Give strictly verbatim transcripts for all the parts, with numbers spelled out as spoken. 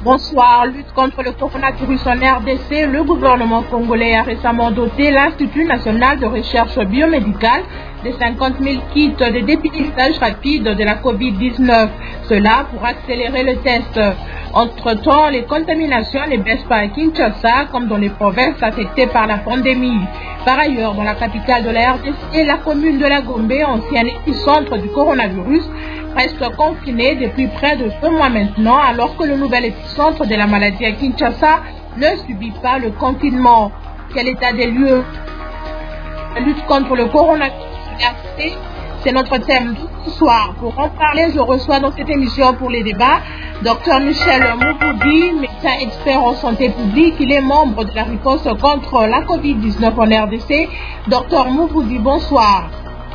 Bonsoir. Lutte contre le coronavirus en R D C. Le gouvernement congolais a récemment doté l'Institut national de recherche biomédicale de cinquante mille kits de dépistage rapide de la covid dix-neuf. Cela pour accélérer le test. Entre-temps, les contaminations ne baissent pas à Kinshasa comme dans les provinces affectées par la pandémie. Par ailleurs, dans la capitale de la R D C, la commune de la Gombe, ancien épicentre du coronavirus, reste confinée depuis près de deux mois maintenant, alors que le nouvel épicentre de la maladie à Kinshasa ne subit pas le confinement. Quel état des lieux? La lutte contre le coronavirus, c'est notre thème ce soir. Pour en parler, je reçois dans cette émission pour les débats Docteur Michel Mouvoudi, médecin expert en santé publique. Il est membre de la riposte contre la covid dix-neuf en R D C. Docteur Mouvoudi, bonsoir.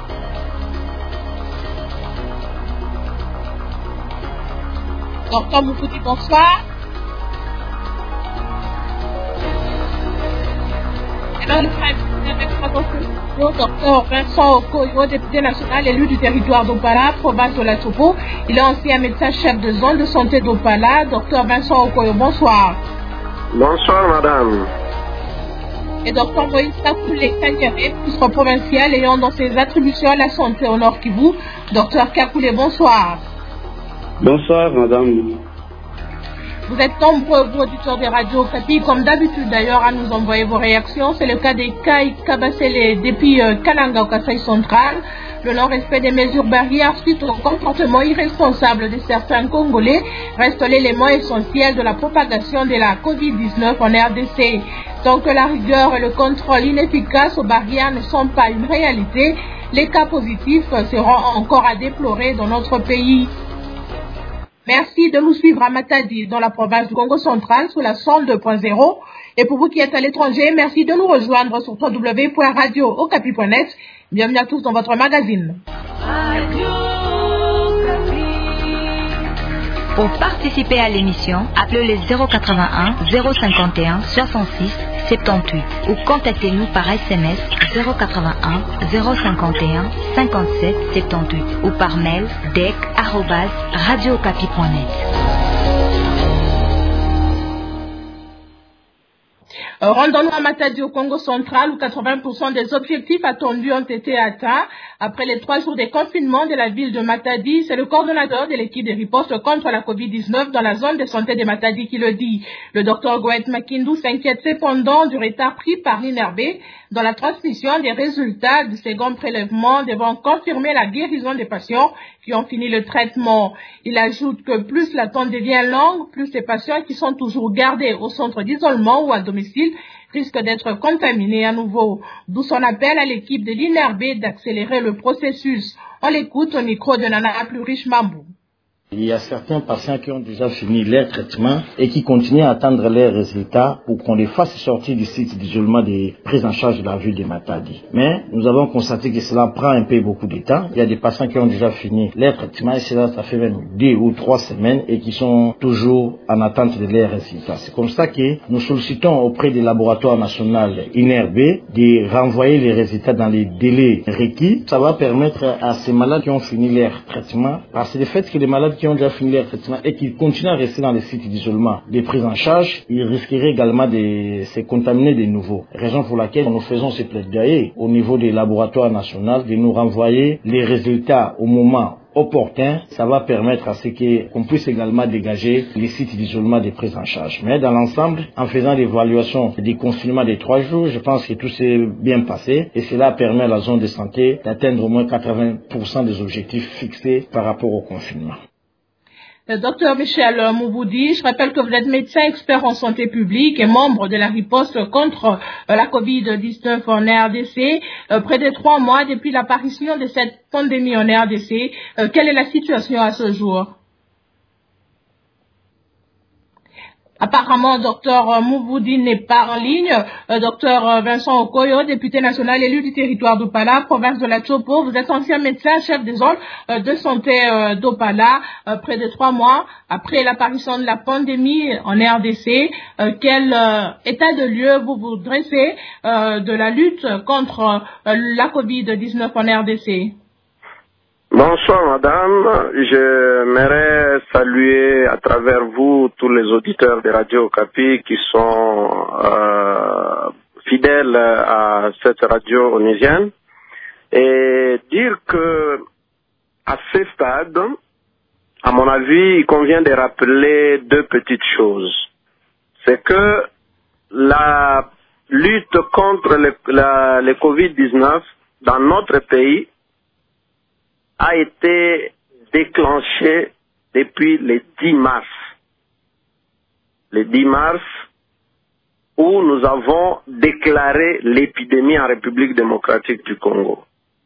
Docteur Mouvoudi, bonsoir. Alors, le docteur Vincent Okoyo, député national élu du territoire d'Opala, province de la Topo. Il est ancien médecin-chef de zone de santé d'Opala. Docteur Vincent Okoyo, bonsoir. Bonsoir, madame. Et docteur Moïse Kakoulé Kanyere, ministre provincial ayant dans ses attributions la santé au Nord Kivu. Docteur Kakoulé, bonsoir. Bonsoir, madame. Vous êtes nombreux, vous, auditeurs des radios Okapi, comme d'habitude d'ailleurs, à nous envoyer vos réactions. C'est le cas des Kai Kabasele depuis euh, Kananga au Kasaï central. Le non-respect des mesures barrières suite au comportement irresponsable de certains Congolais reste l'élément essentiel de la propagation de la covid dix-neuf en R D C. Tant que la rigueur et le contrôle inefficace aux barrières ne sont pas une réalité, les cas positifs seront encore à déplorer dans notre pays. Merci de nous suivre à Matadi, dans la province du Congo central, sous la cent deux point zéro. Et pour vous qui êtes à l'étranger, merci de nous rejoindre sur w w w point radio okapi point net. Bienvenue à tous dans votre magazine. Pour participer à l'émission, appelez le zéro quatre-vingt-un zéro cinquante et un soixante-six soixante-dix-huit ou contactez-nous par S M S zéro quatre-vingt-un zéro cinquante et un cinquante-sept soixante-dix-huit ou par mail dec arobase radio okapi point net. Rendons-nous à Matadi au Congo central où quatre-vingts pour cent des objectifs attendus ont été atteints. Après les trois jours de confinement de la ville de Matadi, c'est le coordonnateur de l'équipe de riposte contre la covid dix-neuf dans la zone de santé de Matadi qui le dit. Le docteur Goët Makindou s'inquiète cependant du retard pris par l'I N R B dans la transmission des résultats du second prélèvement devant confirmer la guérison des patients qui ont fini le traitement. Il ajoute que plus l'attente devient longue, plus les patients qui sont toujours gardés au centre d'isolement ou à domicile risquent d'être contaminés à nouveau. D'où son appel à l'équipe de l'I N R B d'accélérer le processus. On l'écoute au micro de Nana Plurish Mambou. Il y a certains patients qui ont déjà fini leur traitement et qui continuent à attendre leurs résultats pour qu'on les fasse sortir du site d'isolement de prise en charge de la ville de Matadi. Mais nous avons constaté que cela prend un peu beaucoup de temps. Il y a des patients qui ont déjà fini leur traitement et cela, ça fait même deux ou trois semaines et qui sont toujours en attente de leurs résultats. C'est comme ça que nous sollicitons auprès des laboratoires nationaux I N R B de renvoyer les résultats dans les délais requis. Ça va permettre à ces malades qui ont fini leur traitement, parce que le fait que les malades qui ont déjà fini leur traitement et qui continuent à rester dans les sites d'isolement de prise en charge, ils risqueraient également de se contaminer de nouveau. Raison pour laquelle nous faisons ce plaidoyer au niveau des laboratoires nationaux de nous renvoyer les résultats au moment opportun. Ça va permettre à ce qu'on puisse également dégager les sites d'isolement de prise en charge. Mais dans l'ensemble, en faisant l'évaluation des confinements des trois jours, je pense que tout s'est bien passé et cela permet à la zone de santé d'atteindre au moins quatre-vingts pour cent des objectifs fixés par rapport au confinement. Docteur Michel Mouvoudi, je rappelle que vous êtes médecin expert en santé publique et membre de la riposte contre la covid dix-neuf en R D C. Près de trois mois depuis l'apparition de cette pandémie en R D C, quelle est la situation à ce jour? Apparemment, docteur Mouvoudi n'est pas en ligne. Euh, docteur Vincent Okoyo, député national élu du territoire d'Opala, province de la Chopo. Vous êtes ancien médecin, chef des zones euh, de santé euh, d'Opala, euh, près de trois mois après l'apparition de la pandémie en R D C. Euh, quel euh, état de lieu vous vous dressez euh, de la lutte contre euh, la covid dix-neuf en R D C? Bonsoir madame, j'aimerais saluer à travers vous tous les auditeurs de Radio Okapi qui sont euh, fidèles à cette radio onusienne et dire que à ce stade, à mon avis, il convient de rappeler deux petites choses. C'est que la lutte contre le, la, le covid dix-neuf dans notre pays a été déclenchée depuis le dix mars. Le dix mars, où nous avons déclaré l'épidémie en République démocratique du Congo.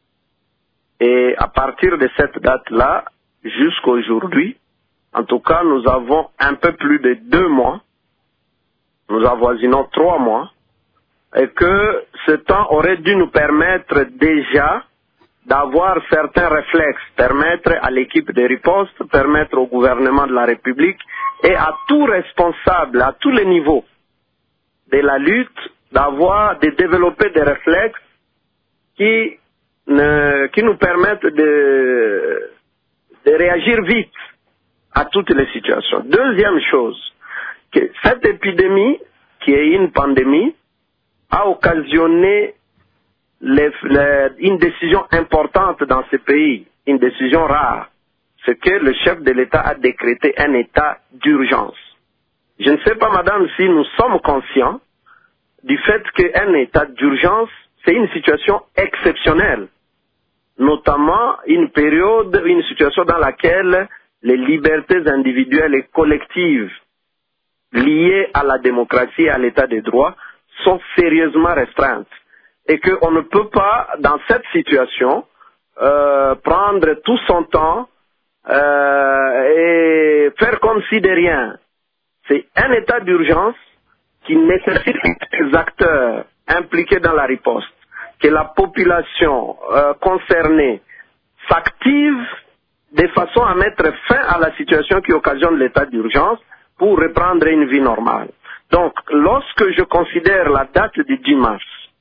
Et à partir de cette date-là, jusqu'à aujourd'hui, en tout cas, nous avons un peu plus de deux mois, nous avoisinons trois mois, et que ce temps aurait dû nous permettre déjà d'avoir certains réflexes, permettre à l'équipe de riposte, permettre au gouvernement de la République et à tout responsable, à tous les niveaux de la lutte, d'avoir, de développer des réflexes qui, ne, qui nous permettent de, de réagir vite à toutes les situations. Deuxième chose, que cette épidémie, qui est une pandémie, a occasionné les, les, une décision importante dans ce pays, une décision rare, c'est que le chef de l'État a décrété un état d'urgence. Je ne sais pas, madame, si nous sommes conscients du fait qu'un état d'urgence, c'est une situation exceptionnelle, notamment une période, une situation dans laquelle les libertés individuelles et collectives liées à la démocratie et à l'état de droit sont sérieusement restreintes. Et qu'on ne peut pas, dans cette situation, euh, prendre tout son temps euh, et faire comme si de rien. C'est un état d'urgence qui nécessite que les acteurs impliqués dans la riposte, que la population euh, concernée s'active de façon à mettre fin à la situation qui occasionne l'état d'urgence pour reprendre une vie normale. Donc, lorsque je considère la date du dix mars,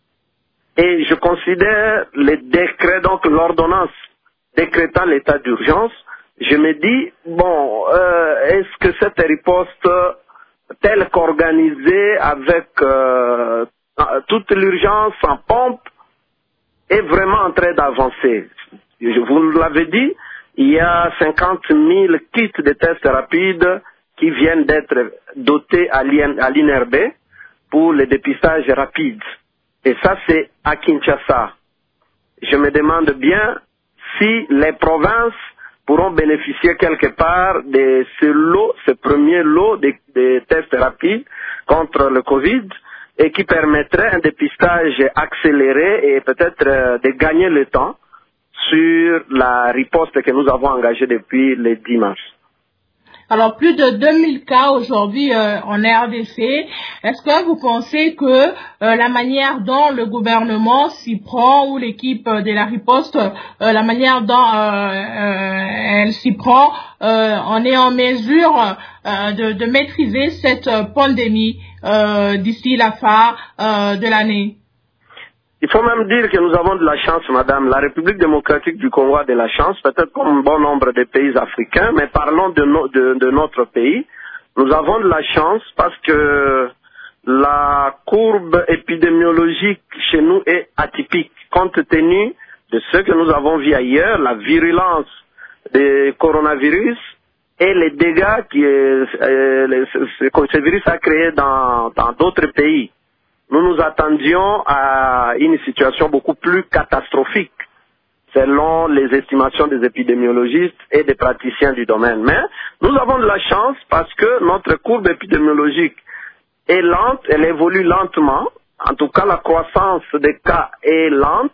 et je considère les décrets, donc l'ordonnance décrétant l'état d'urgence, je me dis, bon, euh, est-ce que cette riposte, telle qu'organisée avec euh, toute l'urgence en pompe, est vraiment en train d'avancer? Vous l'avez dit, il y a cinquante mille kits de tests rapides qui viennent d'être dotés à l'I N R B pour le dépistage rapide. Et ça, c'est à Kinshasa. Je me demande bien si les provinces pourront bénéficier quelque part de ce lot, ce premier lot de, de tests rapides contre le Covid et qui permettrait un dépistage accéléré et peut-être euh, de gagner le temps sur la riposte que nous avons engagée depuis le dix mars. Alors, plus de deux mille cas aujourd'hui euh, en R D C. Est-ce que vous pensez que euh, la manière dont le gouvernement s'y prend ou l'équipe de la riposte, euh, la manière dont euh, euh, elle s'y prend, euh, on est en mesure euh, de, de maîtriser cette pandémie euh, d'ici la fin euh, de l'année? Il faut même dire que nous avons de la chance, madame. La République démocratique du Congo a de la chance, peut-être comme bon nombre de pays africains, mais parlons de, no, de, de notre pays. Nous avons de la chance parce que la courbe épidémiologique chez nous est atypique, compte tenu de ce que nous avons vu ailleurs, la virulence du coronavirus et les dégâts que euh, ce, ce virus a créé dans d'autres pays. Nous nous attendions à une situation beaucoup plus catastrophique, selon les estimations des épidémiologistes et des praticiens du domaine. Mais nous avons de la chance parce que notre courbe épidémiologique est lente, elle évolue lentement. En tout cas, la croissance des cas est lente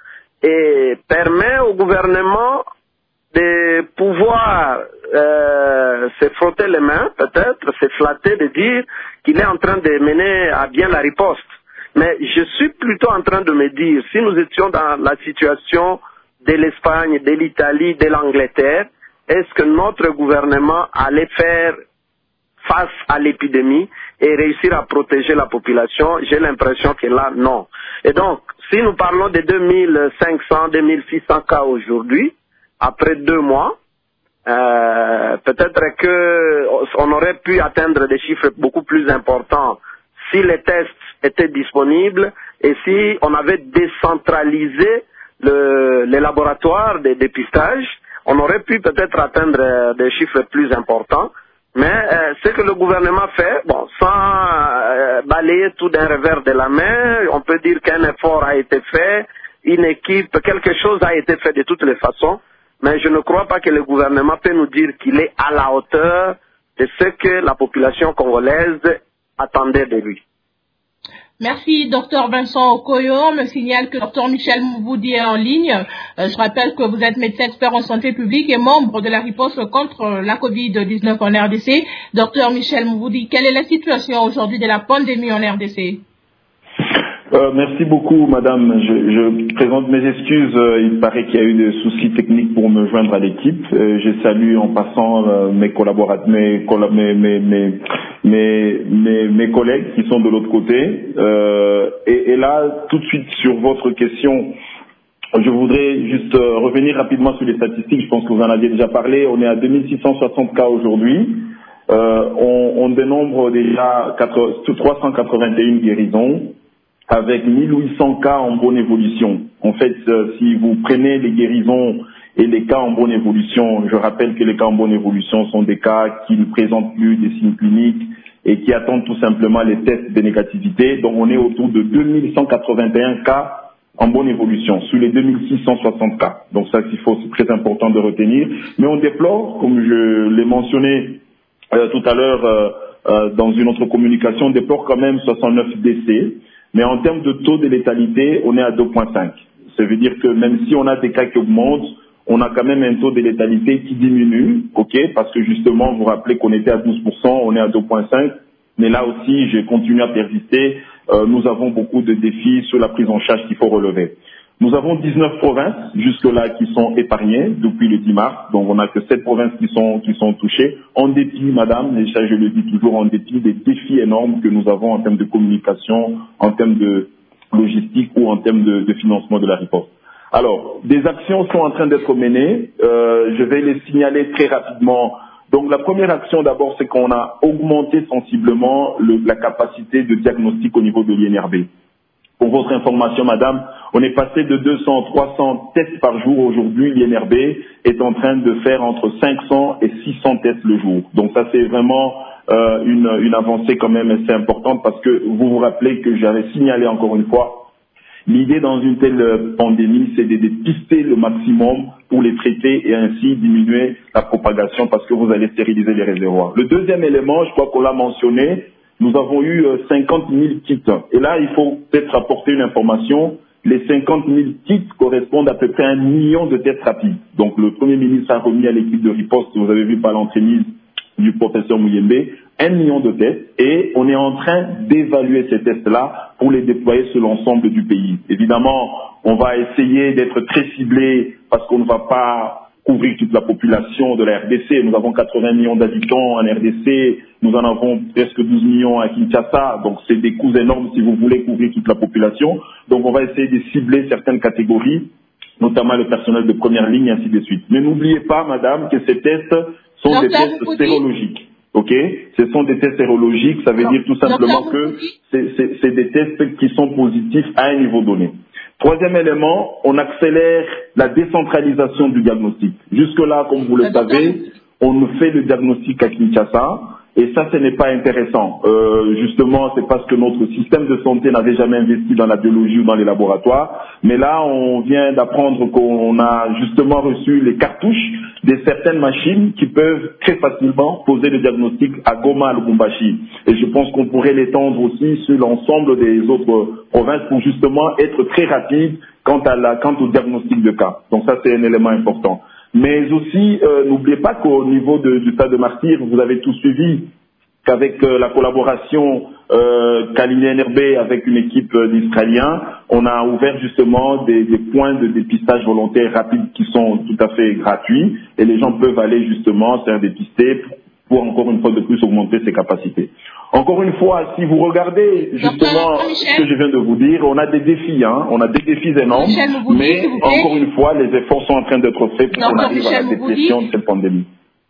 et permet au gouvernement de pouvoir euh, se frotter les mains, peut-être, se flatter de dire qu'il est en train de mener à bien la riposte. Mais je suis plutôt en train de me dire, si nous étions dans la situation de l'Espagne, de l'Italie, de l'Angleterre, est-ce que notre gouvernement allait faire face à l'épidémie et réussir à protéger la population? J'ai l'impression que là, non. Et donc, si nous parlons de deux mille cinq cents, deux mille six cents cas aujourd'hui, après deux mois, euh, peut-être que on aurait pu atteindre des chiffres beaucoup plus importants si les tests étaient disponibles et si on avait décentralisé le, les laboratoires de dépistage, on aurait pu peut-être atteindre des chiffres plus importants. Mais euh, ce que le gouvernement fait, bon, sans euh, balayer tout d'un revers de la main, on peut dire qu'un effort a été fait, une équipe, quelque chose a été fait de toutes les façons, mais je ne crois pas que le gouvernement peut nous dire qu'il est à la hauteur de ce que la population congolaise attendait de lui. Merci, docteur Vincent Okoyo. On me signale que docteur Michel Mouvoudi est en ligne. Euh, je rappelle que vous êtes médecin expert en santé publique et membre de la riposte contre la covid dix-neuf en R D C. docteur Michel Mouvoudi, quelle est la situation aujourd'hui de la pandémie en R D C? Euh, merci beaucoup, madame. Je, je présente mes excuses. Euh, il paraît qu'il y a eu des soucis techniques pour me joindre à l'équipe. Euh, je salue en passant euh, mes collaborateurs, mes, mes, mes, mes, mes, mes, mes collègues qui sont de l'autre côté. Euh, et, et là, tout de suite sur votre question, je voudrais juste euh, revenir rapidement sur les statistiques. Je pense que vous en aviez déjà parlé. On est à deux mille six cent soixante cas aujourd'hui. Euh, on, on dénombre déjà trois cent quatre-vingt-et-un guérisons, avec mille huit cents cas en bonne évolution. En fait, euh, si vous prenez les guérisons et les cas en bonne évolution, je rappelle que les cas en bonne évolution sont des cas qui ne présentent plus des signes cliniques et qui attendent tout simplement les tests de négativité. Donc on est autour de deux mille cent quatre-vingt-et-un cas en bonne évolution, sur les deux mille six cent soixante cas. Donc ça, il faut, c'est très important de retenir. Mais on déplore, comme je l'ai mentionné euh, tout à l'heure euh, euh, dans une autre communication, on déplore quand même soixante-neuf décès. Mais en termes de taux de létalité, on est à deux virgule cinq. Ça veut dire que même si on a des cas qui augmentent, on a quand même un taux de létalité qui diminue, ok, parce que justement, vous vous rappelez qu'on était à douze pour cent, on est à deux virgule cinq. Mais là aussi, je continue à persister. Euh, nous avons beaucoup de défis sur la prise en charge qu'il faut relever. Nous avons dix-neuf provinces jusque-là qui sont épargnées depuis le dix mars. Donc on n'a que sept provinces qui sont qui sont touchées. En dépit, madame, et ça je le dis toujours, en dépit des défis énormes que nous avons en termes de communication, en termes de logistique ou en termes de, de financement de la riposte. Alors, des actions sont en train d'être menées. Euh, je vais les signaler très rapidement. Donc la première action d'abord, c'est qu'on a augmenté sensiblement le, la capacité de diagnostic au niveau de l'I N R B. Pour votre information, madame, on est passé de deux cents à trois cents tests par jour. Aujourd'hui, l'I N R B est en train de faire entre cinq cents et six cents tests le jour. Donc ça, c'est vraiment euh, une, une avancée quand même assez importante parce que vous vous rappelez que j'avais signalé encore une fois, l'idée dans une telle pandémie, c'est de dépister le maximum pour les traiter et ainsi diminuer la propagation parce que vous allez stériliser les réservoirs. Le deuxième élément, je crois qu'on l'a mentionné, nous avons eu cinquante mille kits. Et là, il faut peut-être apporter une information. Les cinquante mille kits correspondent à peu près à un million de tests rapides. Donc, le Premier ministre a remis à l'équipe de riposte, vous avez vu par l'entremise du professeur Mouyembe, un million de tests. Et on est en train d'évaluer ces tests-là pour les déployer sur l'ensemble du pays. Évidemment, on va essayer d'être très ciblé parce qu'on ne va pas couvrir toute la population de la R D C. Nous avons quatre-vingts millions d'habitants en R D C, nous en avons presque douze millions à Kinshasa, donc c'est des coûts énormes si vous voulez couvrir toute la population. Donc on va essayer de cibler certaines catégories, notamment le personnel de première ligne et ainsi de suite. Mais n'oubliez pas, madame, que ces tests sont des tests sérologiques. Ok, ce sont des tests sérologiques, ça veut dire tout simplement que c'est des tests qui sont positifs à un niveau donné. Troisième élément, on accélère la décentralisation du diagnostic. Jusque-là, comme vous le savez, on fait le diagnostic à Kinshasa et ça, ce n'est pas intéressant. Euh, justement, c'est parce que notre système de santé n'avait jamais investi dans la biologie ou dans les laboratoires. Mais là, on vient d'apprendre qu'on a justement reçu les cartouches de certaines machines qui peuvent très facilement poser le diagnostic à Goma, à Lubumbashi. Et je pense qu'on pourrait l'étendre aussi sur l'ensemble des autres provinces pour justement être très rapide quant, à la, quant au diagnostic de cas. Donc ça, c'est un élément important. Mais aussi, euh, n'oubliez pas qu'au niveau de, du stade de Martyr, vous avez tout suivi qu'avec euh, la collaboration euh, Kalini N R B avec une équipe euh, d'Israéliens, on a ouvert justement des, des points de dépistage volontaire rapides qui sont tout à fait gratuits et les gens peuvent aller justement se faire dépister pour, pour encore une fois de plus augmenter ses capacités. Encore une fois, si vous regardez justement ce que je viens de vous dire, on a des défis, hein, on a des défis énormes, Moboudi, mais encore une fois, les efforts sont en train d'être faits pour qu'on arrive Michel à la détection de cette pandémie.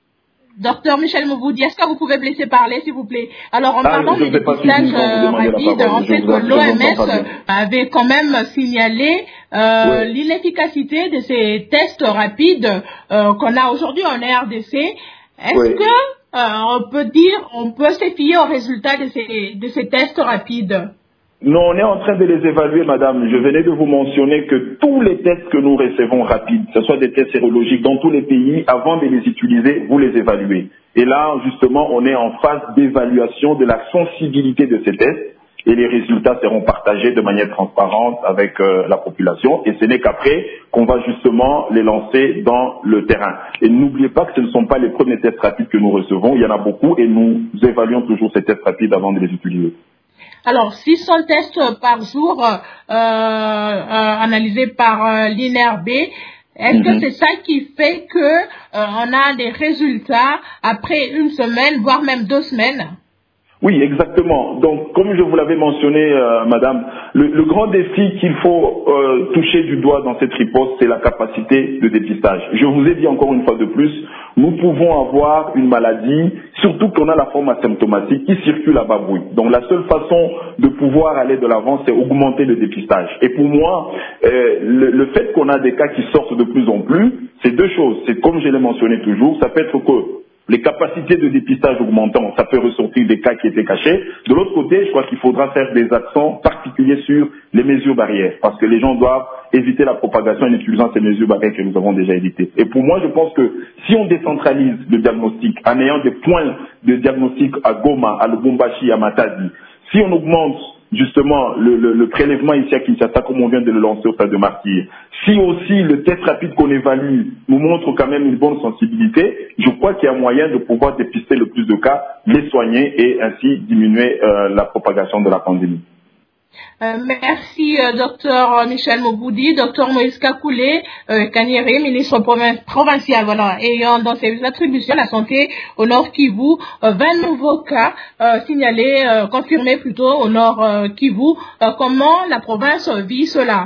Docteur Michel Moboudi, est-ce que vous pouvez me laisser parler, s'il vous plaît? Alors, en parlant des dépistages rapides, on sait que l'O M S avait quand même signalé euh, oui. l'inefficacité de ces tests rapides euh, qu'on a aujourd'hui en R D C. Est-ce oui. que euh, on peut dire, on peut se fier aux résultats de ces, de ces tests rapides? Non, on est en train de les évaluer, madame. Je venais de vous mentionner que tous les tests que nous recevons rapides, que ce soit des tests sérologiques dans tous les pays, avant de les utiliser, vous les évaluez. Et là, justement, on est en phase d'évaluation de la sensibilité de ces tests et les résultats seront partagés de manière transparente avec euh, la population. Et ce n'est qu'après qu'on va justement les lancer dans le terrain. Et n'oubliez pas que ce ne sont pas les premiers tests rapides que nous recevons. Il y en a beaucoup et nous évaluons toujours ces tests rapides avant de les utiliser. Alors, six cents tests par jour euh, euh, analysés par euh, l'I N R B, est-ce mm-hmm. que c'est ça qui fait que euh, on a des résultats après une semaine, voire même deux semaines? Oui, exactement. Donc, comme je vous l'avais mentionné, euh, madame, le, le grand défi qu'il faut euh, toucher du doigt dans cette riposte, c'est la capacité de dépistage. Je vous ai dit encore une fois de plus, nous pouvons avoir une maladie, surtout qu'on a la forme asymptomatique qui circule à bas bruit. Donc, la seule façon de pouvoir aller de l'avant, c'est augmenter le dépistage. Et pour moi, euh, le, le fait qu'on a des cas qui sortent de plus en plus, c'est deux choses. C'est comme je l'ai mentionné toujours, ça peut être que les capacités de dépistage augmentant, ça peut ressortir des cas qui étaient cachés. De l'autre côté, je crois qu'il faudra faire des accents particuliers sur les mesures barrières, parce que les gens doivent éviter la propagation en utilisant ces mesures barrières que nous avons déjà évitées. Et pour moi, je pense que si on décentralise le diagnostic en ayant des points de diagnostic à Goma, à Lubumbashi, à Matadi, si on augmente justement le, le, le prélèvement ici à Kinshasa, comme on vient de le lancer au stade de Martyr, si aussi le test rapide qu'on évalue nous montre quand même une bonne sensibilité, je crois qu'il y a moyen de pouvoir dépister le plus de cas, les soigner et ainsi diminuer euh, la propagation de la pandémie. Euh, merci, euh, docteur Michel Moboudi, docteur Moïse Kakoulé, euh, Kanyere, ministre provincial, voilà, ayant dans ses attributions la santé au Nord Kivu, euh, vingt nouveaux cas euh, signalés, euh, confirmés plutôt au Nord euh, Kivu. Euh, comment la province vit cela?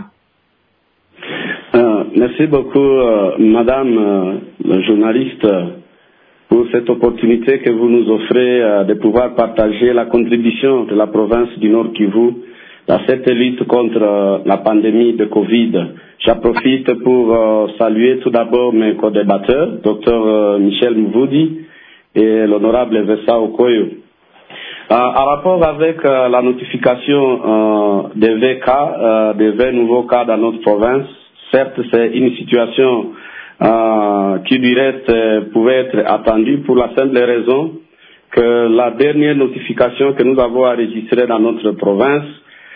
euh, Merci beaucoup, euh, madame euh, la journaliste, pour cette opportunité que vous nous offrez euh, de pouvoir partager la contribution de la province du Nord Kivu dans cette lutte contre euh, la pandémie de Covid. J'en profite pour euh, saluer tout d'abord mes co-débatteurs, docteur euh, Michel Moboudi et l'honorable Vessa Okoyo. Euh, en rapport avec euh, la notification euh, des vingt cas, euh, des vingt nouveaux cas dans notre province, certes c'est une situation euh, qui du reste euh, pouvait être attendue pour la simple raison que la dernière notification que nous avons enregistrée dans notre province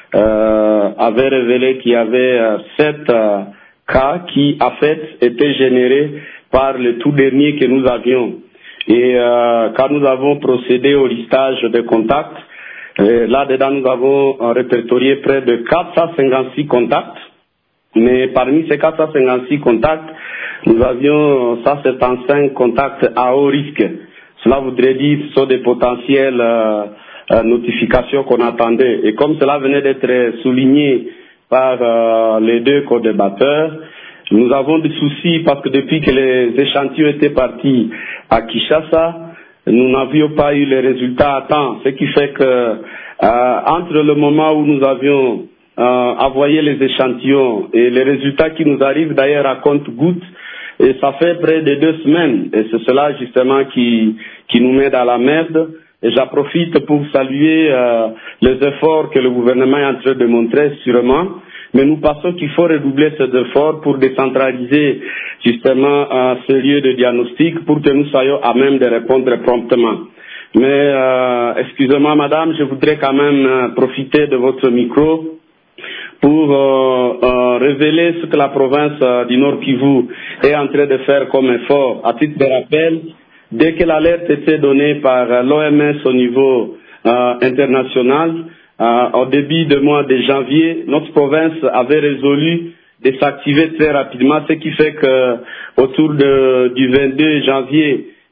Euh, avait révélé qu'il y avait euh, sept euh, cas qui, en fait, étaient générés par le tout dernier que nous avions. Et euh, quand nous avons procédé au listage des contacts, euh, là-dedans, nous avons euh, répertorié près de quatre cent cinquante-six contacts. Mais parmi ces quatre cent cinquante-six contacts, nous avions cent soixante-quinze contacts à haut risque. Cela voudrait dire que ce sont des potentiels euh, Euh, notification qu'on attendait. Et comme cela venait d'être souligné par euh, les deux co-débatteurs, nous avons des soucis parce que depuis que les échantillons étaient partis à Kinshasa, nous n'avions pas eu les résultats à temps. Ce qui fait que euh, entre le moment où nous avions euh, envoyé les échantillons et les résultats qui nous arrivent d'ailleurs à compte-gouttes, et ça fait près de deux semaines. Et c'est cela justement qui, qui nous met dans la merde. Et j'en profite pour saluer euh, les efforts que le gouvernement est en train de montrer, sûrement. Mais nous pensons qu'il faut redoubler ces efforts pour décentraliser justement euh, ce lieu de diagnostic pour que nous soyons à même de répondre promptement. Mais, euh, excusez-moi madame, je voudrais quand même euh, profiter de votre micro pour euh, euh, révéler ce que la province euh, du Nord Kivu est en train de faire comme effort. À titre de rappel, dès que l'alerte était donnée par l'O M S au niveau euh, international, euh, au début du mois de janvier, notre province avait résolu de s'activer très rapidement, ce qui fait que autour de, du vingt-deux janvier,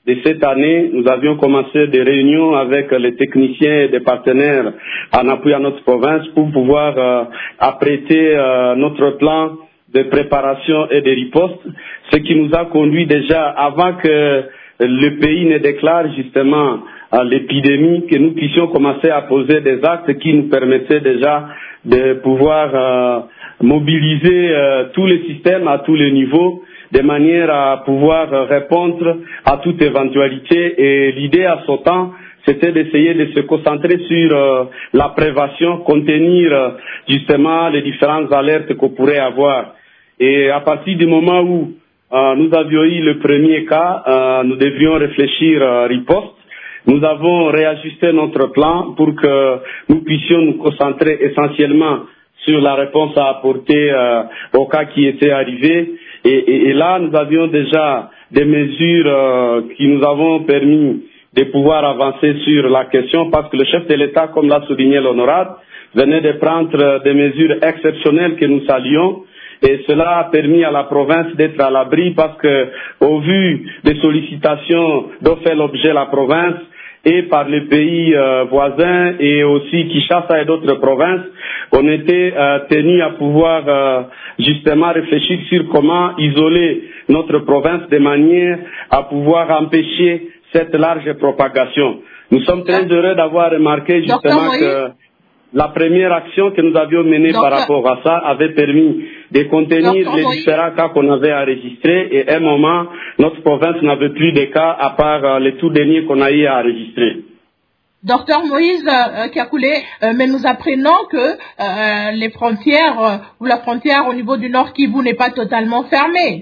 de cette année, nous avions commencé des réunions avec les techniciens et des partenaires en appui à notre province pour pouvoir euh, apprêter euh, notre plan de préparation et de riposte, ce qui nous a conduit déjà, avant que le pays ne déclare justement euh, l'épidémie, que nous puissions commencer à poser des actes qui nous permettaient déjà de pouvoir euh, mobiliser euh, tous les systèmes à tous les niveaux, de manière à pouvoir répondre à toute éventualité. Et l'idée à ce temps, c'était d'essayer de se concentrer sur euh, la prévention, contenir euh, justement les différentes alertes qu'on pourrait avoir. Et à partir du moment où euh, nous avions eu le premier cas, euh, nous devions réfléchir à riposte. Nous avons réajusté notre plan pour que nous puissions nous concentrer essentiellement sur la réponse à apporter euh, au cas qui était arrivé. Et, et, et là, nous avions déjà des mesures euh, qui nous avons permis de pouvoir avancer sur la question, parce que le chef de l'État, comme l'a souligné l'honorable, venait de prendre des mesures exceptionnelles que nous saluons. Et cela a permis à la province d'être à l'abri, parce que, au vu des sollicitations dont fait l'objet la province, et par les pays euh, voisins et aussi Kinshasa et d'autres provinces, on était euh, tenus à pouvoir euh, justement réfléchir sur comment isoler notre province de manière à pouvoir empêcher cette large propagation. Nous sommes très heureux d'avoir remarqué justement que la première action que nous avions menée Docteur par rapport à ça avait permis de contenir Docteur les Moïse. différents cas qu'on avait enregistrés, et à un moment, notre province n'avait plus de cas à part euh, les tout derniers qu'on a eu à enregistrer. Docteur Moïse euh, Kakoulé, euh, mais nous apprenons que euh, les frontières, euh, ou la frontière au niveau du Nord Kivu n'est pas totalement fermée.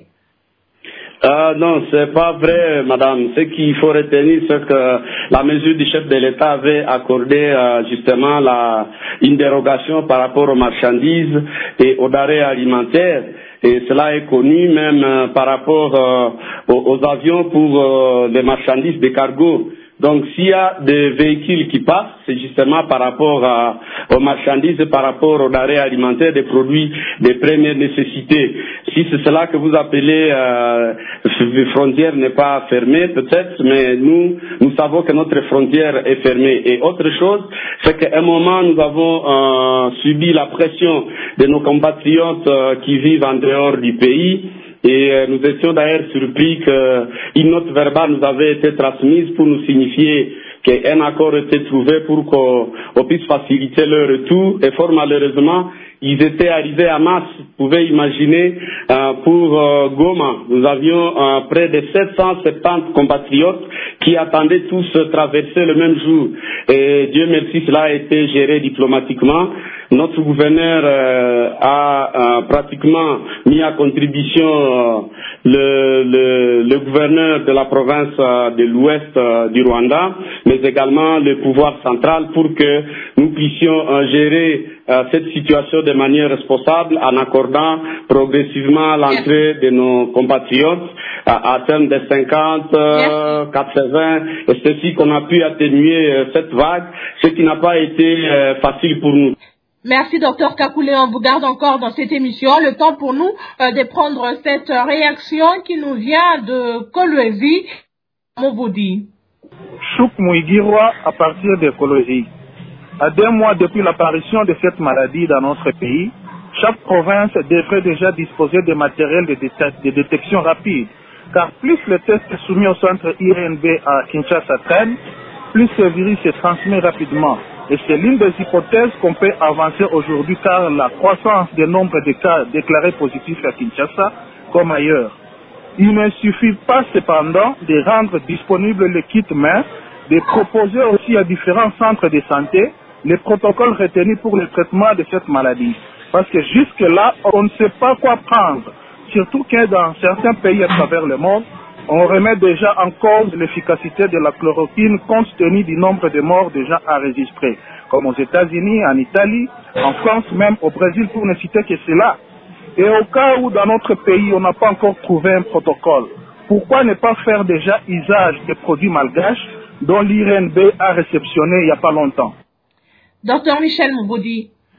Euh, non, c'est pas vrai, madame. Ce qu'il faut retenir, c'est que la mesure du chef de l'État avait accordé euh, justement la, une dérogation par rapport aux marchandises et aux denrées alimentaires. Et cela est connu même euh, par rapport euh, aux, aux avions pour euh, les marchandises de cargo. Donc, s'il y a des véhicules qui passent, c'est justement par rapport à, aux marchandises, par rapport aux denrées alimentaires, des produits de première nécessité. Si c'est cela que vous appelez euh, frontière n'est pas fermée, peut-être, mais nous, nous savons que notre frontière est fermée. Et autre chose, c'est qu'à un moment, nous avons euh, subi la pression de nos compatriotes euh, qui vivent en dehors du pays. Et euh, nous étions d'ailleurs surpris qu'une note verbale nous avait été transmise pour nous signifier qu'un accord était trouvé pour qu'on puisse faciliter leur retour. Et fort malheureusement, ils étaient arrivés à masse. Vous pouvez imaginer, euh, pour euh, Goma, nous avions euh, près de sept cent soixante-dix compatriotes qui attendaient tous traverser le même jour. Et Dieu merci, cela a été géré diplomatiquement. Notre gouverneur euh, a euh, pratiquement mis à contribution euh, le, le, le gouverneur de la province euh, de l'ouest euh, du Rwanda, mais également le pouvoir central, pour que nous puissions euh, gérer euh, cette situation de manière responsable en accordant progressivement l'entrée de nos compatriotes à, à terme de cinquante, euh, quatre-vingts, et ceci qu'on a pu atténuer euh, cette vague, ce qui n'a pas été euh, facile pour nous. Merci, docteur Kakoulé. On vous garde encore dans cette émission. Le temps pour nous euh, de prendre cette réaction qui nous vient de Kolwezi. On vous dit. Chouk Mouigirwa à partir de Kolwezi. À deux mois depuis l'apparition de cette maladie dans notre pays, chaque province devrait déjà disposer de matériel de, déte- de détection rapide. Car plus les tests soumis au centre I R N B à Kinshasa traînent, plus ce virus se transmet rapidement. Et c'est l'une des hypothèses qu'on peut avancer aujourd'hui, car la croissance du nombre de cas déclarés positifs à Kinshasa comme ailleurs. Il ne suffit pas cependant de rendre disponible le kit main, de proposer aussi à différents centres de santé les protocoles retenus pour le traitement de cette maladie. Parce que jusque-là, on ne sait pas quoi prendre. Surtout que dans certains pays à travers le monde, on remet déjà en cause l'efficacité de la chloroquine compte tenu du nombre de morts déjà enregistrés, comme aux États-Unis, en Italie, en France, même au Brésil, pour ne citer que cela. Et au cas où dans notre pays, on n'a pas encore trouvé un protocole, pourquoi ne pas faire déjà usage des produits malgaches dont l'I R N B a réceptionné il n'y a pas longtemps? Docteur Michel Mouboudi.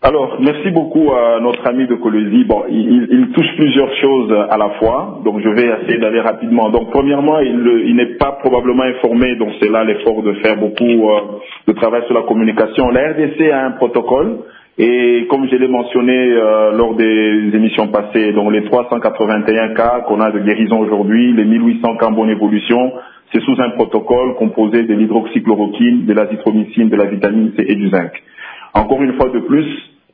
Alors, merci beaucoup à notre ami de Colosie. Bon, il, il touche plusieurs choses à la fois, donc je vais essayer d'aller rapidement. Donc, premièrement, il, il n'est pas probablement informé, donc c'est là l'effort de faire beaucoup euh, de travail sur la communication. La R D C a un protocole, et comme je l'ai mentionné euh, lors des émissions passées, donc les trois cent quatre-vingt-un cas qu'on a de guérison aujourd'hui, les mille huit cents cas en bonne évolution, c'est sous un protocole composé de l'hydroxychloroquine, de l'azithromycine, de la vitamine C et du zinc. Encore une fois de plus,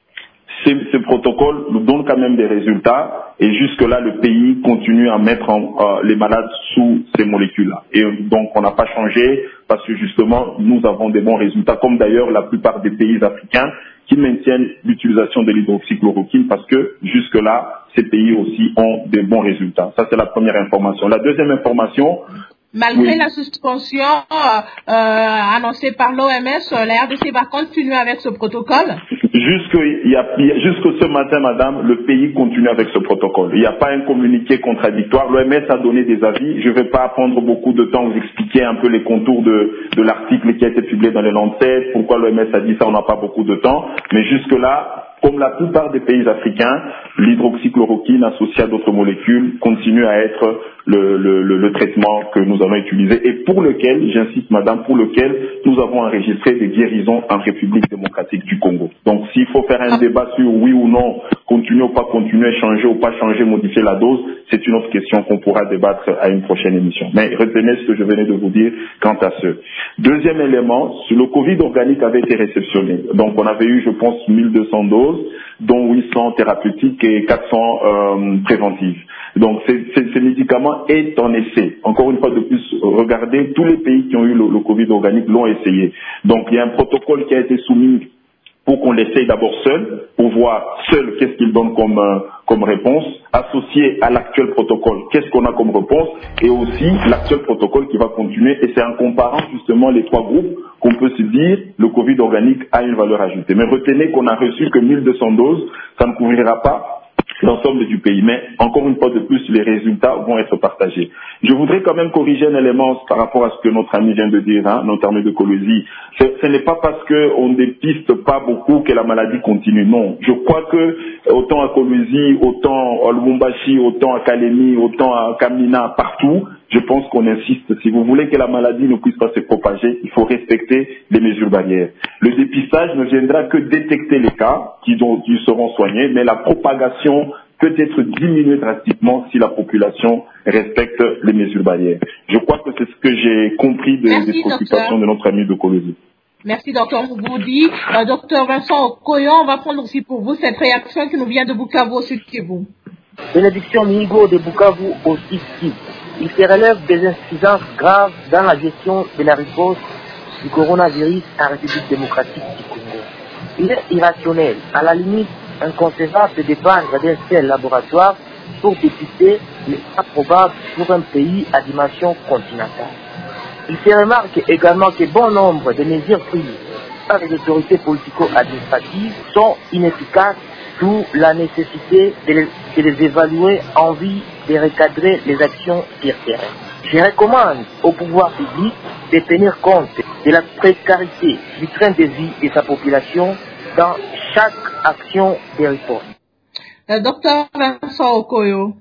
Ce, ce protocole nous donne quand même des résultats et jusque-là, le pays continue à mettre en, euh, les malades sous ces molécules-là. Et donc, on n'a pas changé parce que justement, nous avons des bons résultats, comme d'ailleurs la plupart des pays africains qui maintiennent l'utilisation de l'hydroxychloroquine parce que jusque-là, ces pays aussi ont des bons résultats. Ça, c'est la première information. La deuxième information... Malgré oui. la suspension euh, annoncée par l'O M S, la R D C va continuer avec ce protocole? Jusque, il y a, il y a, jusque ce matin, madame, le pays continue avec ce protocole. Il n'y a pas un communiqué contradictoire. L'O M S a donné des avis. Je ne vais pas prendre beaucoup de temps à vous expliquer un peu les contours de, de l'article qui a été publié dans les Lancet, pourquoi l'O M S a dit ça, on n'a pas beaucoup de temps. Mais jusque-là, comme la plupart des pays africains, l'hydroxychloroquine associée à d'autres molécules continue à être le, le, le, le traitement que nous allons utiliser et pour lequel, j'insiste madame, pour lequel nous avons enregistré des guérisons en République démocratique du Congo. Donc s'il faut faire un débat sur oui ou non, continuer ou pas continuer, changer ou pas changer, modifier la dose, c'est une autre question qu'on pourra débattre à une prochaine émission. Mais retenez ce que je venais de vous dire quant à ce. Deuxième élément, le Covid organique avait été réceptionné. Donc on avait eu, je pense, mille deux cents doses, dont huit cents thérapeutiques et quatre cents euh, préventives. Donc ces, ces, ces médicaments est en essai. Encore une fois de plus, regardez, tous les pays qui ont eu le, le Covid organique l'ont essayé. Donc il y a un protocole qui a été soumis pour qu'on l'essaye d'abord seul, pour voir seul qu'est-ce qu'il donne comme, euh, comme réponse, associé à l'actuel protocole, qu'est-ce qu'on a comme réponse, et aussi l'actuel protocole qui va continuer. Et c'est en comparant justement les trois groupes qu'on peut se dire le Covid organique a une valeur ajoutée. Mais retenez qu'on a reçu que mille deux cents doses, ça ne couvrira pas l'ensemble du pays. Mais encore une fois de plus, les résultats vont être partagés. Je voudrais quand même corriger un élément par rapport à ce que notre ami vient de dire, hein, notre ami de Colosie. Ce, ce n'est pas parce qu'on ne dépiste pas beaucoup que la maladie continue. Non. Je crois que autant à Colosie, autant à Lubumbashi, autant à Kalemi, autant à Kamina, partout, je pense qu'on insiste. Si vous voulez que la maladie ne puisse pas se propager, il faut respecter les mesures barrières. Le dépistage ne viendra que détecter les cas qui, dont, qui seront soignés, mais la propagation peut être diminuée drastiquement si la population respecte les mesures barrières. Je crois que c'est ce que j'ai compris de, Merci, des préoccupations docteur. de notre ami de Colosie. Merci, docteur Mouboudi. Euh, docteur Vincent Okoyo, on va prendre aussi pour vous cette réaction qui nous vient de Bukavu au Sud Kivu. Bénédiction Mingo de Bukavu au Sud Kivu. Il se relève des insuffisances graves dans la gestion de la riposte du coronavirus en République démocratique du Congo. Il est irrationnel, à la limite inconcevable de dépendre d'un seul laboratoire pour dépister les cas probables pour un pays à dimension continentale. Il se remarque également que bon nombre de mesures prises par les autorités politico-administratives sont inefficaces, d'où la nécessité de les, de les évaluer en vue de recadrer les actions sur terrain. Je recommande au pouvoir public de tenir compte de la précarité du train de vie de sa population dans chaque action de riposte. Euh, docteur Vincent Okoyo.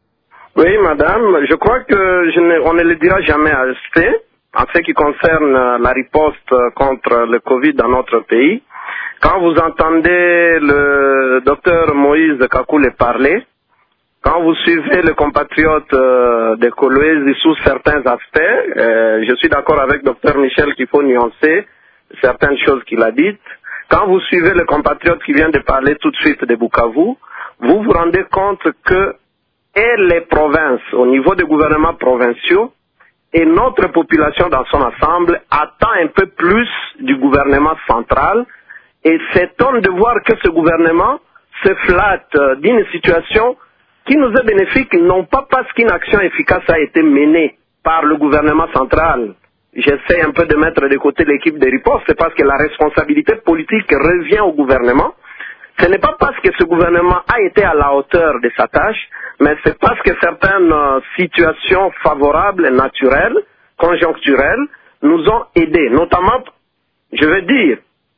Oui, madame, je crois que je ne, on ne le dira jamais assez en ce qui concerne la riposte contre le Covid dans notre pays. Quand vous entendez le docteur Moïse Kakule parler, quand vous suivez le compatriote euh, de Kolwezi sous certains aspects, euh, je suis d'accord avec docteur Michel qu'il faut nuancer certaines choses qu'il a dites. Quand vous suivez le compatriote qui vient de parler tout de suite de Bukavu, vous vous rendez compte que et les provinces, au niveau des gouvernements provinciaux, et notre population dans son ensemble attend un peu plus du gouvernement central et s'étonne de voir que ce gouvernement se flatte d'une situation qui nous est bénéfique, non pas parce qu'une action efficace a été menée par le gouvernement central. J'essaie un peu de mettre de côté l'équipe de riposte, c'est parce que la responsabilité politique revient au gouvernement. Ce n'est pas parce que ce gouvernement a été à la hauteur de sa tâche, mais c'est parce que certaines euh, situations favorables, naturelles, conjoncturelles, nous ont aidés. Notamment, je veux dire,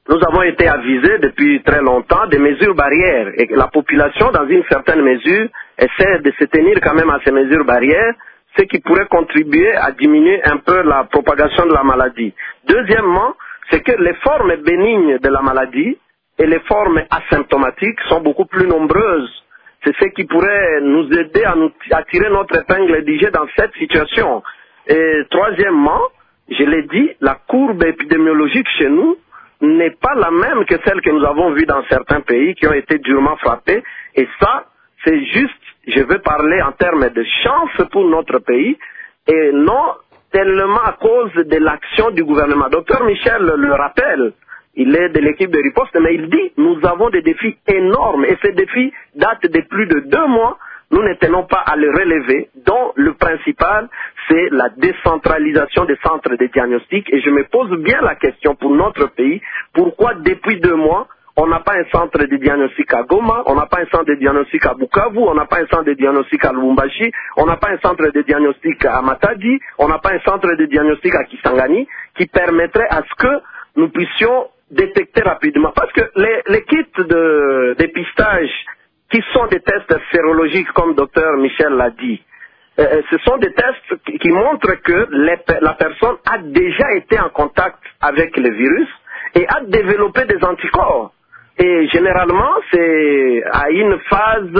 nous avons été avisés depuis très longtemps des mesures barrières et que la population, dans une certaine mesure, essaie de se tenir quand même à ces mesures barrières, ce qui pourrait contribuer à diminuer un peu la propagation de la maladie. Deuxièmement, c'est que les formes bénignes de la maladie et les formes asymptomatiques sont beaucoup plus nombreuses. C'est ce qui pourrait nous aider à, nous, à tirer notre épingle du jeu dans cette situation. Et troisièmement, je l'ai dit, la courbe épidémiologique chez nous n'est pas la même que celle que nous avons vue dans certains pays qui ont été durement frappés. Et ça, c'est juste, je veux parler en termes de chance pour notre pays et non tellement à cause de l'action du gouvernement. Docteur Michel le rappelle, il est de l'équipe de riposte, mais il dit nous avons des défis énormes et ces défis datent de plus de deux mois. Nous ne tenons pas à les relever, dont le principal, c'est la décentralisation des centres de diagnostic. Et je me pose bien la question pour notre pays, pourquoi depuis deux mois, on n'a pas un centre de diagnostic à Goma, on n'a pas un centre de diagnostic à Bukavu, on n'a pas un centre de diagnostic à Lubumbashi, on n'a pas un centre de diagnostic à Matadi, on n'a pas un centre de diagnostic à Kisangani, qui permettrait à ce que nous puissions détecter rapidement. Parce que les, les kits de dépistage qui sont des tests sérologiques, comme docteur Michel l'a dit, euh, ce sont des tests qui, qui montrent que les, la personne a déjà été en contact avec le virus et a développé des anticorps. Et généralement, c'est à une phase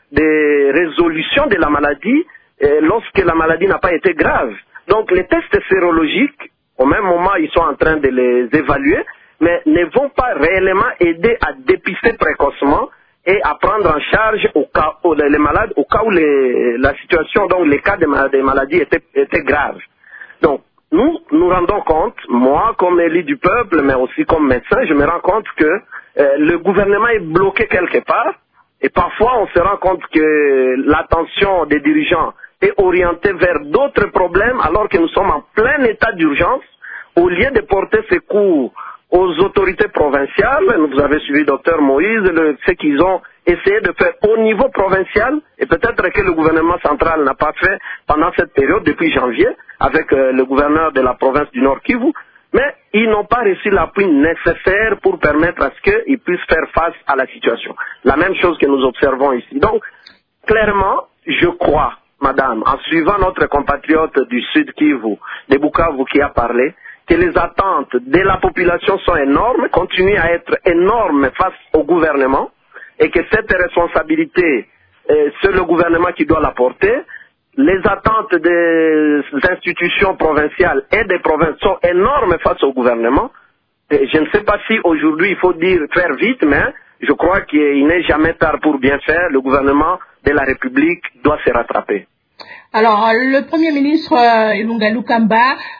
de résolution de la maladie euh, lorsque la maladie n'a pas été grave. Donc les tests sérologiques, au même moment, ils sont en train de les évaluer, mais ne vont pas réellement aider à dépister précocement et à prendre en charge au cas où les malades, au cas où les, la situation, donc les cas de maladies, maladies étaient, étaient graves. Donc, nous nous rendons compte, moi comme élu du peuple, mais aussi comme médecin, je me rends compte que euh, le gouvernement est bloqué quelque part, et parfois on se rend compte que l'attention des dirigeants est orientée vers d'autres problèmes, alors que nous sommes en plein état d'urgence, au lieu de porter secours aux autorités provinciales. Vous avez suivi docteur Moïse, le, ce qu'ils ont essayé de faire au niveau provincial, et peut-être que le gouvernement central n'a pas fait pendant cette période, depuis janvier, avec euh, le gouverneur de la province du Nord Kivu, mais ils n'ont pas reçu l'appui nécessaire pour permettre à ce qu'ils puissent faire face à la situation. La même chose que nous observons ici. Donc, clairement, je crois, madame, en suivant notre compatriote du Sud Kivu, de Bukavu qui a parlé, que les attentes de la population sont énormes, continuent à être énormes face au gouvernement, et que cette responsabilité, euh, c'est le gouvernement qui doit la porter. Les attentes des institutions provinciales et des provinces sont énormes face au gouvernement. Et je ne sais pas si aujourd'hui il faut dire faire vite, mais je crois qu'il n'est jamais tard pour bien faire. Le gouvernement de la République doit se rattraper. Alors, le Premier ministre euh, Ilunga Lukamba,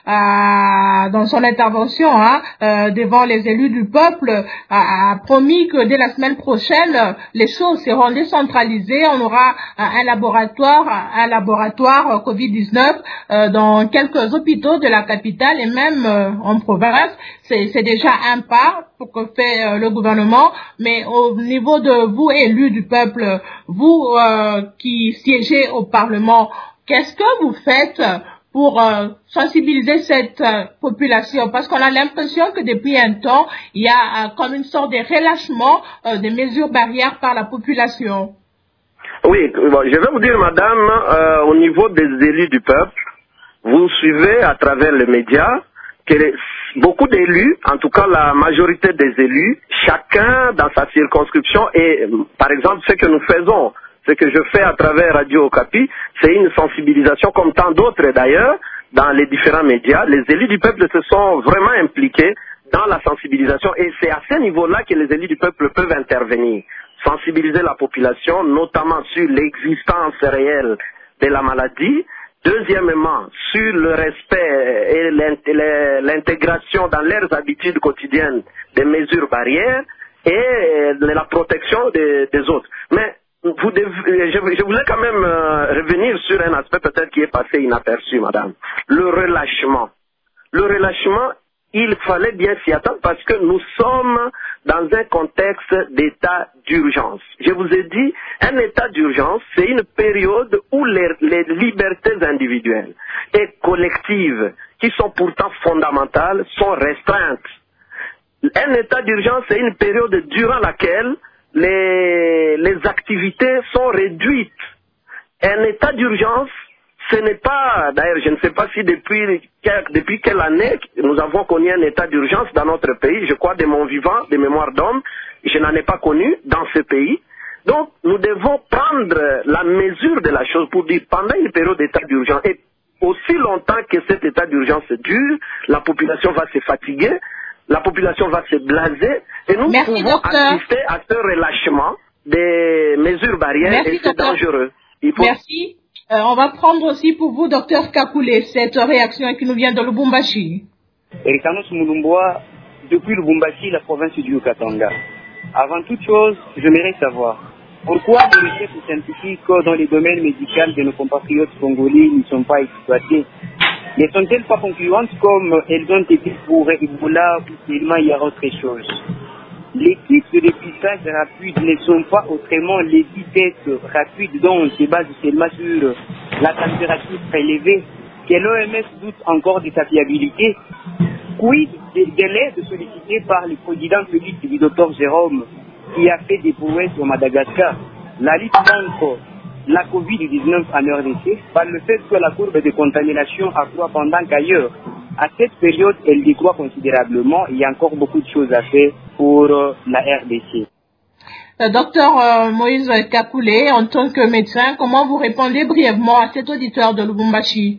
euh, dans son intervention hein, euh, devant les élus du peuple, euh, a promis que dès la semaine prochaine, les choses seront décentralisées. On aura euh, un laboratoire, un laboratoire euh, covid dix-neuf euh, dans quelques hôpitaux de la capitale et même euh, en province. C'est, c'est déjà un pas pour que fait euh, le gouvernement, mais au niveau de vous, élus du peuple, vous euh, qui siégez au Parlement, qu'est-ce que vous faites pour euh, sensibiliser cette euh, population? Parce qu'on a l'impression que depuis un temps, il y a euh, comme une sorte de relâchement euh, des mesures barrières par la population. Oui, bon, je vais vous dire, madame, euh, au niveau des élus du peuple, vous suivez à travers les médias que les, beaucoup d'élus, en tout cas la majorité des élus, chacun dans sa circonscription, et par exemple ce que nous faisons, ce que je fais à travers Radio Okapi, c'est une sensibilisation comme tant d'autres d'ailleurs, dans les différents médias. Les élus du peuple se sont vraiment impliqués dans la sensibilisation et c'est à ce niveau-là que les élus du peuple peuvent intervenir. Sensibiliser la population, notamment sur l'existence réelle de la maladie. Deuxièmement, sur le respect et l'intégration dans leurs habitudes quotidiennes des mesures barrières et de la protection des, des autres. Mais Vous devez, je, je voulais quand même euh, revenir sur un aspect peut-être qui est passé inaperçu, madame. Le relâchement. Le relâchement, il fallait bien s'y attendre parce que nous sommes dans un contexte d'état d'urgence. Je vous ai dit, un état d'urgence, c'est une période où les, les libertés individuelles et collectives, qui sont pourtant fondamentales, sont restreintes. Un état d'urgence, c'est une période durant laquelle les, les activités sont réduites. Un état d'urgence, ce n'est pas, d'ailleurs, je ne sais pas si depuis, depuis quelle année nous avons connu un état d'urgence dans notre pays. Je crois de mon vivant, de mémoire d'homme, je n'en ai pas connu dans ce pays. Donc, nous devons prendre la mesure de la chose pour dire pendant une période d'état d'urgence, et aussi longtemps que cet état d'urgence dure, la population va se fatiguer, la population va se blaser, et nous Merci, pouvons docteur. assister à ce relâchement des mesures barrières. Merci, et c'est docteur. dangereux. Il faut... Merci. Euh, on va prendre aussi pour vous, docteur Kakule, cette réaction qui nous vient de Lubumbashi. Erikanos Mulumboa, depuis Lubumbashi, la province du Katanga. Avant toute chose, j'aimerais savoir pourquoi les recherches scientifiques dans les domaines médicaux de nos compatriotes congolais ne sont pas exploitées. Ne sont-elles pas concluantes comme elles ont été pour Ebola ou seulement il y a autre chose? Les kits de dépistage rapide ne sont pas autrement les dix tests rapides dont on se base seulement sur la température prélevée, que l'O M S doute encore de sa fiabilité. Quid des délais sollicités par le président public du docteur Jérôme qui a fait des prouesses au Madagascar? La lutte contre la covid dix-neuf en R D C par le fait que la courbe de contamination accroît pendant qu'ailleurs. À cette période, elle décroît considérablement. Il y a encore beaucoup de choses à faire pour euh, la R D C. Euh, docteur euh, Moïse Kakule, en tant que médecin, comment vous répondez brièvement à cet auditeur de Lubumbashi?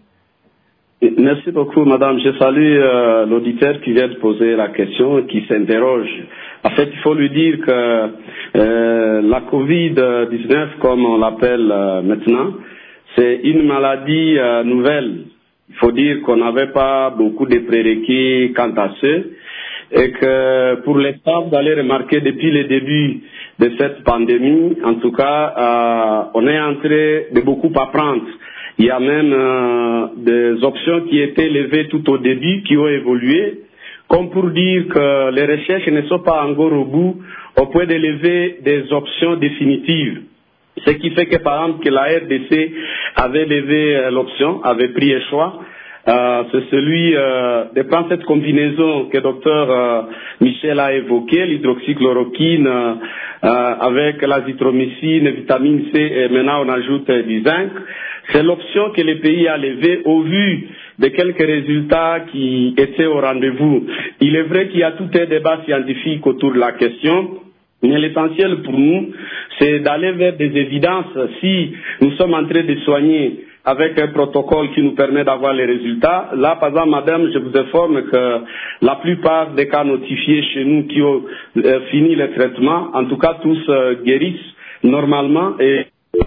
Merci beaucoup, madame. Je salue euh, l'auditeur qui vient de poser la question, qui s'interroge. En fait, il faut lui dire que euh, la covid dix-neuf, comme on l'appelle euh, maintenant, c'est une maladie euh, nouvelle. Il faut dire qu'on n'avait pas beaucoup de prérequis quant à ce, et que pour l'instant, vous allez remarquer depuis le début de cette pandémie, en tout cas, euh, on est en train de beaucoup apprendre. Il y a même euh, des options qui étaient levées tout au début, qui ont évolué, comme pour dire que les recherches ne sont pas encore au bout, au point de lever des options définitives. Ce qui fait que, par exemple, que la R D C avait levé euh, l'option, avait pris un choix, euh, c'est celui euh, de prendre cette combinaison que docteur euh, Michel a évoquée, l'hydroxychloroquine euh, euh, avec l'azithromycine, vitamine C, et maintenant on ajoute euh, du zinc. C'est l'option que le pays a levée au vu de quelques résultats qui étaient au rendez-vous. Il est vrai qu'il y a tout un débat scientifique autour de la question, mais l'essentiel pour nous, c'est d'aller vers des évidences. Si nous sommes en train de soigner avec un protocole qui nous permet d'avoir les résultats, là, par exemple, madame, je vous informe que la plupart des cas notifiés chez nous qui ont euh, fini le traitement, en tout cas tous euh, guérissent normalement. Et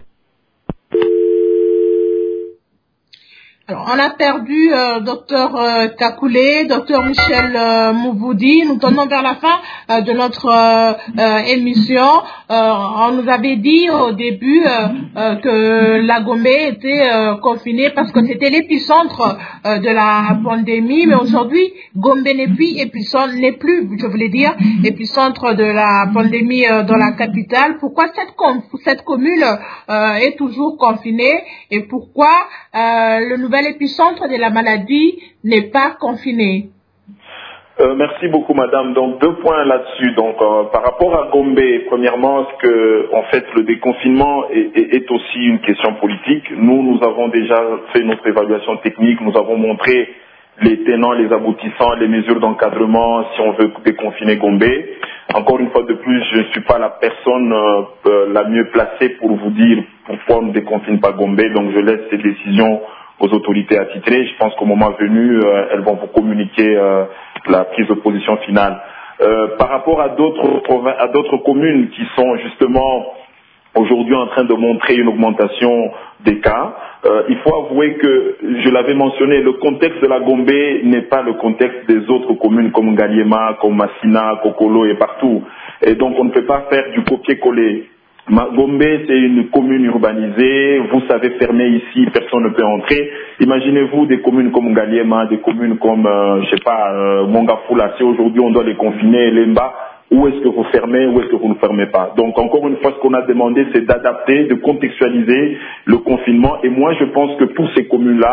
Alors, on a perdu euh, docteur euh, Kakule, docteur Michel euh, Mouvoudi. Nous tournons vers la fin euh, de notre euh, euh, émission. Euh, on nous avait dit au début euh, euh, que la Gombe était euh, confinée parce que c'était l'épicentre euh, de la pandémie. Mais aujourd'hui, Gombe n'est plus épicentre, n'est plus, je voulais dire, épicentre de la pandémie euh, dans la capitale. Pourquoi cette, com- cette commune euh, est toujours confinée et pourquoi euh, le nouvel l'épicentre de la maladie n'est pas confiné? Euh, merci beaucoup, madame. Donc, deux points là-dessus. Donc, euh, par rapport à Gombe, premièrement, ce que, en fait, le déconfinement est, est, est aussi une question politique. Nous, nous avons déjà fait notre évaluation technique. Nous avons montré les tenants, les aboutissants, les mesures d'encadrement si on veut déconfiner Gombe. Encore une fois de plus, je ne suis pas la personne euh, euh, la mieux placée pour vous dire pourquoi on ne déconfine pas Gombe. Donc, je laisse ces décisions aux autorités attitrées. Je pense qu'au moment venu, euh, elles vont vous communiquer euh, la prise de position finale. Euh, par rapport à d'autres à d'autres communes qui sont justement aujourd'hui en train de montrer une augmentation des cas, euh, il faut avouer que, je l'avais mentionné, le contexte de la Gombe n'est pas le contexte des autres communes comme Ngaliema, comme Massina, Kokolo et partout. Et donc on ne peut pas faire du copier-coller. Gombe, c'est une commune urbanisée, vous savez, fermée ici, personne ne peut entrer. Imaginez-vous des communes comme Ngaliema, des communes comme, euh, je sais pas, euh, Mongafula, si aujourd'hui on doit les confiner, Lemba, où est-ce que vous fermez, où est-ce que vous ne fermez pas. Donc encore une fois, ce qu'on a demandé, c'est d'adapter, de contextualiser le confinement. Et moi, je pense que pour ces communes-là,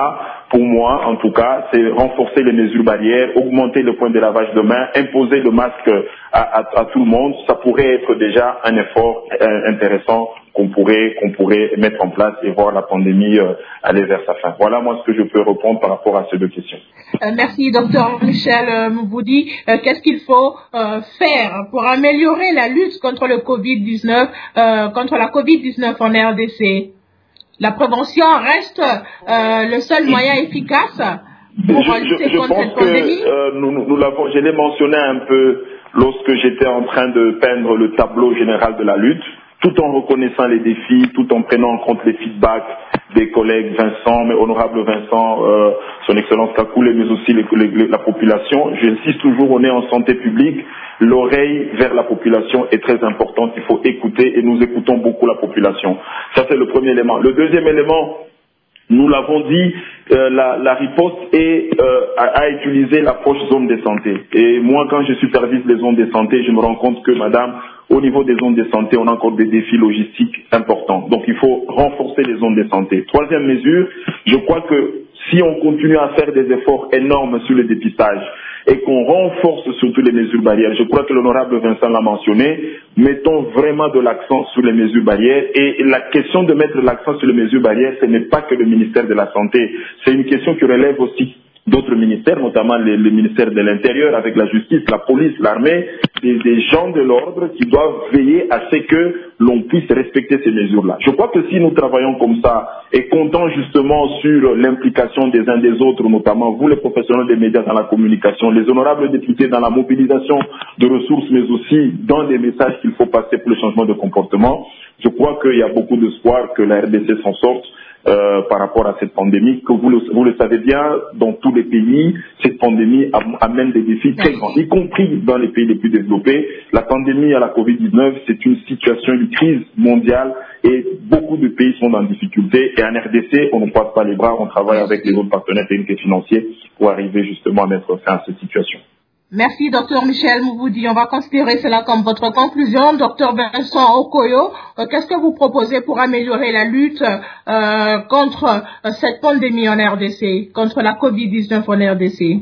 pour moi, en tout cas, c'est renforcer les mesures barrières, augmenter le point de lavage de mains, imposer le masque à, à, à tout le monde. Ça pourrait être déjà un effort euh, intéressant qu'on pourrait, qu'on pourrait mettre en place et voir la pandémie euh, aller vers sa fin. Voilà moi ce que je peux répondre par rapport à ces deux questions. Euh, merci, docteur Michel euh, Mouboudi. Euh, qu'est-ce qu'il faut euh, faire pour améliorer la lutte contre le covid dix-neuf, euh, contre la covid dix-neuf en R D C? La prévention reste euh, le seul moyen efficace pour je, lutter je, contre je pense cette pandémie. que euh, nous, nous l'avons, je l'ai mentionné un peu lorsque j'étais en train de peindre le tableau général de la lutte, tout en reconnaissant les défis, tout en prenant en compte les feedbacks des collègues Vincent, mais honorable Vincent, euh, son excellence Kakoulé, mais aussi les, les, la population. J'insiste toujours, on est en santé publique, l'oreille vers la population est très importante, il faut écouter et nous écoutons beaucoup la population. Ça c'est le premier élément. Le deuxième élément, nous l'avons dit, euh, la, la riposte est euh, à, à utiliser l'approche zone de santé. Et moi, quand je supervise les zones de santé, je me rends compte que, madame, au niveau des zones de santé, on a encore des défis logistiques importants. Donc, il faut renforcer les zones de santé. Troisième mesure, je crois que si on continue à faire des efforts énormes sur le dépistage et qu'on renforce surtout les mesures barrières, je crois que l'honorable Vincent l'a mentionné, mettons vraiment de l'accent sur les mesures barrières. Et la question de mettre l'accent sur les mesures barrières, ce n'est pas que le ministère de la Santé, c'est une question qui relève aussi d'autres ministères, notamment les, les ministères de l'Intérieur, avec la justice, la police, l'armée, des, des gens de l'ordre qui doivent veiller à ce que l'on puisse respecter ces mesures-là. Je crois que si nous travaillons comme ça et comptons justement sur l'implication des uns des autres, notamment vous les professionnels des médias dans la communication, les honorables députés dans la mobilisation de ressources, mais aussi dans les messages qu'il faut passer pour le changement de comportement, je crois qu'il y a beaucoup d'espoir que la R D C s'en sorte. Euh, par rapport à cette pandémie, que vous le, vous le savez bien, dans tous les pays, cette pandémie amène des défis très grands, y compris dans les pays les plus développés. La pandémie à la covid dix-neuf, c'est une situation, une crise mondiale et beaucoup de pays sont en difficulté. Et en R D C, on ne croise pas les bras, on travaille avec les autres partenaires techniques et financiers pour arriver justement à mettre fin à cette situation. Merci, docteur Michel Mouboudi. On va considérer cela comme votre conclusion. docteur Vincent Okoyo, euh, qu'est-ce que vous proposez pour améliorer la lutte euh, contre euh, cette pandémie en R D C, contre la covid dix-neuf en R D C?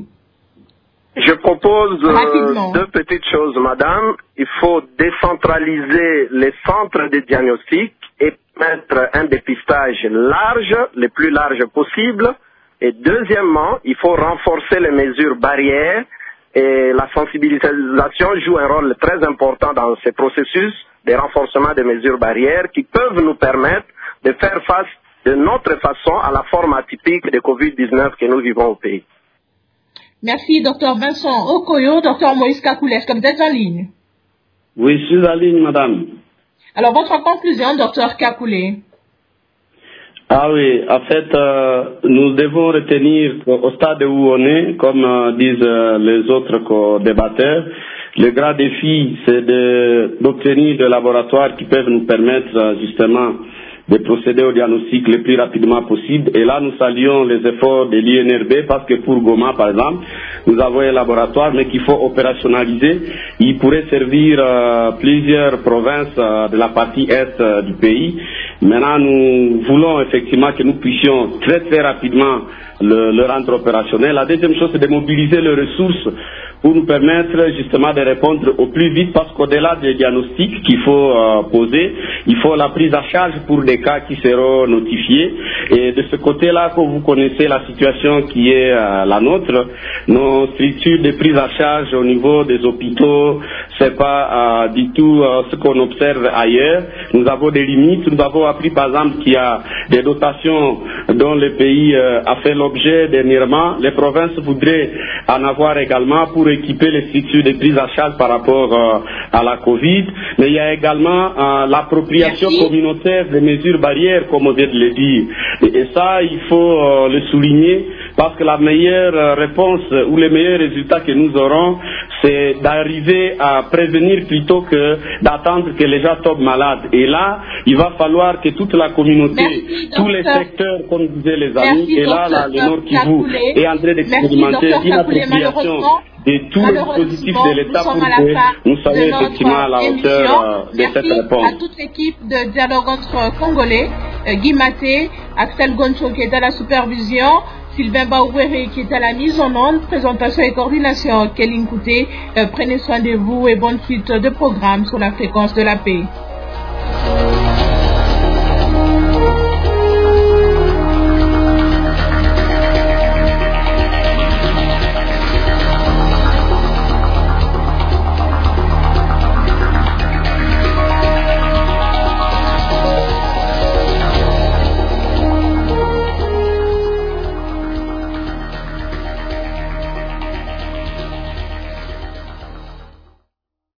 Je propose euh, deux petites choses, madame. Il faut décentraliser les centres de diagnostic et mettre un dépistage large, le plus large possible. Et deuxièmement, il faut renforcer les mesures barrières. Et la sensibilisation joue un rôle très important dans ces processus de renforcement des mesures barrières qui peuvent nous permettre de faire face de notre façon à la forme atypique de covid dix-neuf que nous vivons au pays. Merci, docteur Vincent Okoyo. docteur Moïse Kakoulé, est-ce que vous êtes en ligne? Oui, je suis en ligne, madame. Alors, votre conclusion, docteur Kakoulé? Ah oui, en fait, euh, nous devons retenir au stade où on est, comme euh, disent euh, les autres co-débatteurs, le grand défi, c'est de, d'obtenir des laboratoires qui peuvent nous permettre euh, justement de procéder au diagnostic le plus rapidement possible. Et là, nous saluons les efforts de l'I N R B parce que pour Goma, par exemple, nous avons un laboratoire, mais qu'il faut opérationnaliser. Il pourrait servir euh, plusieurs provinces euh, de la partie est euh, du pays. Maintenant, nous voulons effectivement que nous puissions très très rapidement le, le rendre opérationnel. La deuxième chose, c'est de mobiliser les ressources pour nous permettre justement de répondre au plus vite, parce qu'au-delà des diagnostics qu'il faut euh, poser, il faut la prise en charge pour des cas qui seront notifiés. Et de ce côté-là, comme vous connaissez la situation qui est euh, la nôtre, nos structures de prise en charge au niveau des hôpitaux, c'est pas euh, du tout euh, ce qu'on observe ailleurs. Nous avons des limites. Nous avons appris par exemple qu'il y a des dotations dont le pays euh, a fait l'objet dernièrement. Les provinces voudraient en avoir également pour équiper les structures de prise en charge par rapport euh, à la Covid. Mais il y a également euh, l'appropriation Merci. communautaire des mesures barrières, comme on vient de le dire. Et, et ça, il faut euh, le souligner, parce que la meilleure réponse ou les meilleurs résultats que nous aurons, c'est d'arriver à prévenir plutôt que d'attendre que les gens tombent malades. Et là, il va falloir que toute la communauté, Merci, tous les secteurs, comme disaient les amis, Merci, et là, là le Nord Kivu est en train d'expérimenter une appropriation de tous les dispositifs de l'État pour que nous soyons effectivement à la hauteur de cette réponse. Merci à toute l'équipe de Dialogue entre Congolais, euh, Guy Maté, Axel Goncho qui est à la supervision, Sylvain Baouéré qui est à la mise en onde, présentation et coordination Kéline Kouté. Euh, prenez soin de vous et bonne suite de programme sur la fréquence de la paix.